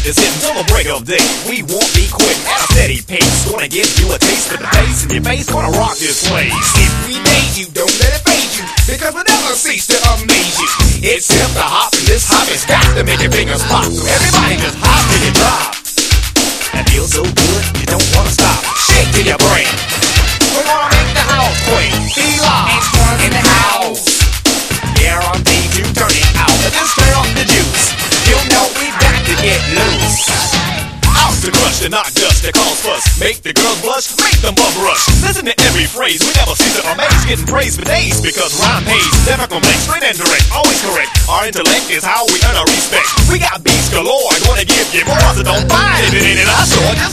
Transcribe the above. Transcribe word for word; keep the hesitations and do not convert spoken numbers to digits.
is hitting till the break of day. We won't be quick at a steady pace. Gonna give you a taste of the bass in your face. Gonna rock this place. If we made you, don't let it fade you, because we'll never cease to amaze you. It's hip to hop, and this hop has got to make your fingers pop. So everybody just hop till you drop. That feels so good, you don't wanna stop. Shake till your brain. We're gonna make the house quake. Be live in the house. Guaranteed to turn it out. But just turn off the juice. You know we got to get loose. Out to crush and not just to cause fuss. Make the girls blush, make them bum rush. Listen to every phrase, we never cease to amaze. Getting praise for days because rhyme pays. Never complain, straight and direct, always correct. Our intellect is how we earn our respect. We got beats galore, gonna give you more, so don't mind if it ain't in our store. Just